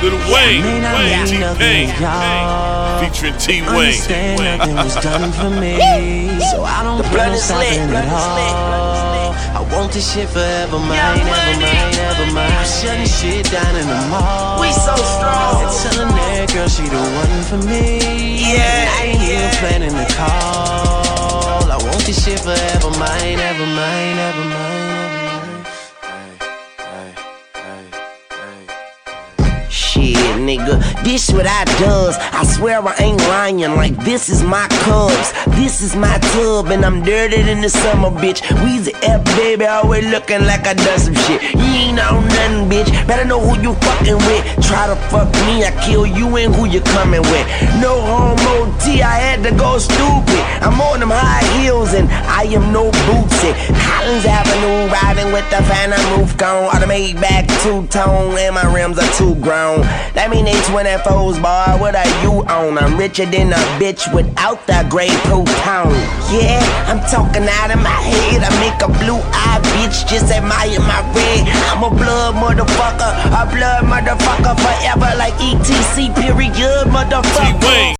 Lil Wayne, T-Pain, featuring T-Wayne. Nothing was done for me, so I don't plan on stopping at all. I want this shit forever, mine, ever mine, ever mine. I'm shutting shit down in the mall. We so strong. And telling that girl she the one for me. Yeah, I ain't even planning the call. I want this shit forever, mine, ever mine, ever mine. Shit, nigga, this what I does. I swear I ain't lying, like this is my cubs. This is my tub, and I'm dirty than the summer, bitch. Weezy F, baby, always looking like I done some shit. You ain't on nothing, bitch. Better know who you fucking with. Try to fuck me, I kill you and who you coming with. No homo T, I had to go stupid. I'm on them high heels, and I am no bootsy. Collins Avenue, riding with the Phantom roof gone. Automatic back two-tone, and my rims are too grown. That mean they 24s, boy, what are you on? I'm richer than a bitch without that gray pound. Yeah, I'm talking out of my head. I make a blue-eyed bitch just admire my red. I'm a blood motherfucker forever like ETC, period, motherfucker.